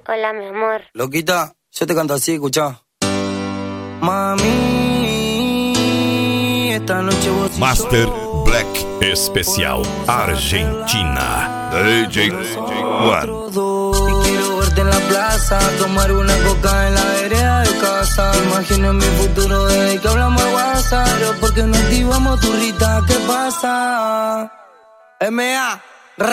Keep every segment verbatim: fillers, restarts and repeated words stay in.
Hola, mi amor. Loquita, yo te canto así, escuchá. Mami, esta noche vos y Master yo. Black Especial Argentina. D J Juan. Y quiero verte en la plaza, tomar una coca en la vereda de casa. Imagino mi futuro desde que hablamos de WhatsApp. Pero ¿por qué no activamos tu Rita? ¿Qué pasa? M A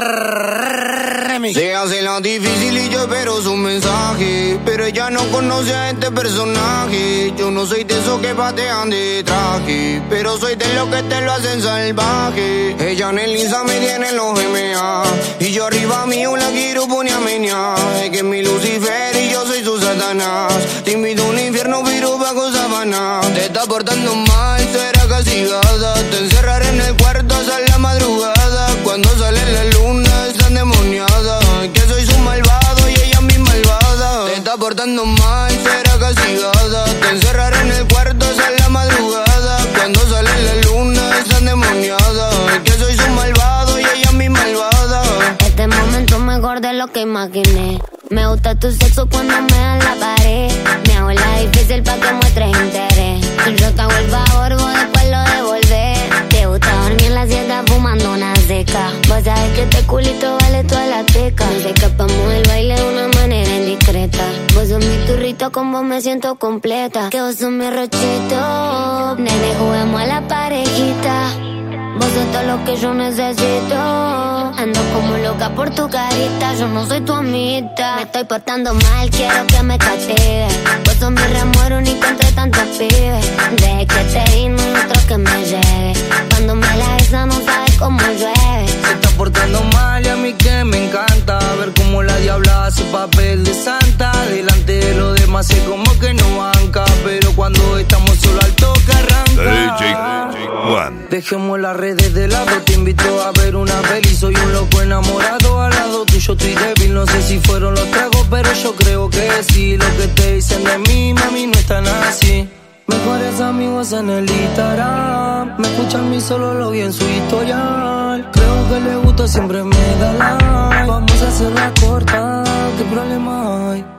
Se hace la difícil y yo espero su mensaje, pero ella no conoce a este personaje. Yo no soy de esos que patean de traje, pero soy de los que te lo hacen salvaje. Ella en el Insta me tiene los M A, y yo arriba mío la quiero poner a menear. Es que es mi Lucifer y yo soy su Satanás. Te invito a un infierno pero bajo sabana. Te está portando mal, será castigada. Te encerraré en el cuarto hasta la madrugada. Cuando sale la luna está endemoniada, que soy su malvado y ella mi malvada. Te está portando mal, será castigada. Te encerraré en el cuarto hasta la madrugada. Cuando sale la luna está endemoniada, que soy su malvado y ella mi malvada. Este momento mejor de lo que imaginé. Me gusta tu sexo cuando me dan la pared. Me hago la difícil pa' que muestres interés. Y yo te hago el favor, vos después lo devolvés. Te gusta dormir en la siesta fumando una seca. Vos sabés que este culito vale toda la teca. Nos escapamos del baile de una manera indiscreta. Vos sos mi turrito, con vos me siento completa. Que vos sos mi rochito. Nene, juguemos a la parejita. Vos sos todo lo que yo necesito. Ando como loca por tu carita. Yo no soy tu amita. Me estoy portando mal, quiero que me castigues. Vos sos mi remuero único entre tantos pibes. Deje que te di, no hay otro que me llegue. Cuando me la besa no sabes cómo llueve. Se está portando mal y a mí que me encanta ver cómo la diabla hace papel de santa. Delante de los demás es como que no banca, pero cuando estamos solo al toque arranca. D J Juan. Dejemos las redes de lado, te invito a ver una peli. Soy un loco enamorado, al lado tuyo estoy débil. No sé si fueron los tragos, pero yo creo que sí. Lo que te dicen de mí, mami, no es tan así. Mejores amigos en el Instagram, me escuchan mi solo lo vi en su historial. Creo que le gusta, siempre me da like. Vamos a hacerla corta, ¿qué problema hay?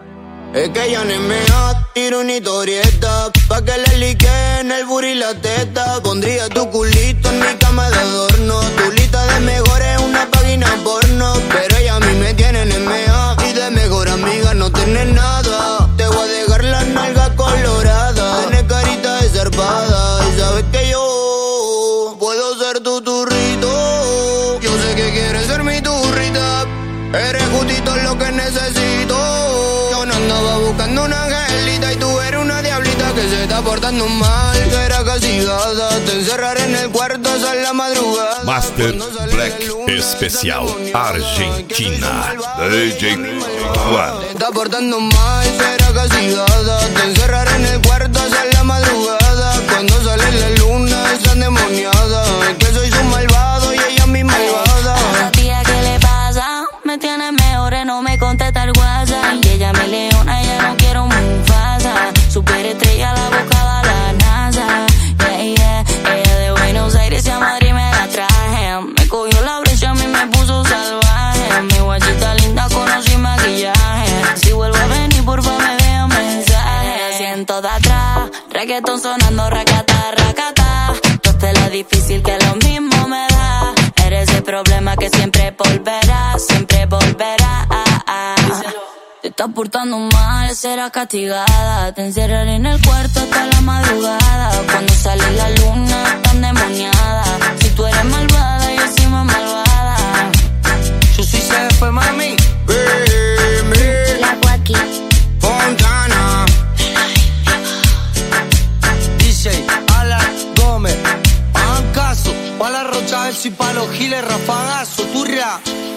Es que ella no me da, tiro una historieta pa' que le liquen el booty y la teta. Pondría tu culito en mi cama de adorno. Tu lista de mejores una página porno. Pero ella a mí me tiene en M A, y de mejor amiga no tiene nada. Te voy a dejar la nalga colorada. Tienes carita de zarpada y sabes que yo puedo ser tu turrito. Yo sé que quieres ser mi turrita. Eres justito lo que necesito. Andaba buscando una angelita y tú eres una diablita que se está portando mal, que era castigada. Te encerraré en el cuarto hasta la madrugada. Master Black Especial Argentina. D J Juan. Te está portando mal, será castigada. Te encerraré en el cuarto hasta la madrugada. Cuando sale la luna está endemoniada, que soy su malvado y ella mi malvada. A esa tía, ¿qué le pasa? Me tiene mejores, no me contesta el WhatsApp. Y ella me leona, ella no quiero Mufasa. Superestrella, la buscaba la NASA. Yeah, yeah. Ella de Buenos Aires y a Madrid me la traje. Me cogió la brecha, a mí me puso salvaje. Mi guachita linda con sin maquillaje. Si vuelvo a venir, por favor me deja un mensaje. Siento de atrás, reggaetón sonando, racata, racata. Tú te la difícil que lo mismo me da. Eres el problema que siempre volverá, siempre volverá. Te estás portando mal, serás castigada. Te encerraré en el cuarto hasta la madrugada. Cuando sale la luna, está endemoniada. Si tú eres malvada, yo soy más malvada. Yo soy C F, mami. La Joaquín Fontana. D J Alan Gómez. Hagan caso, pa' la Rocha y pa' los giles rafagazo, turra.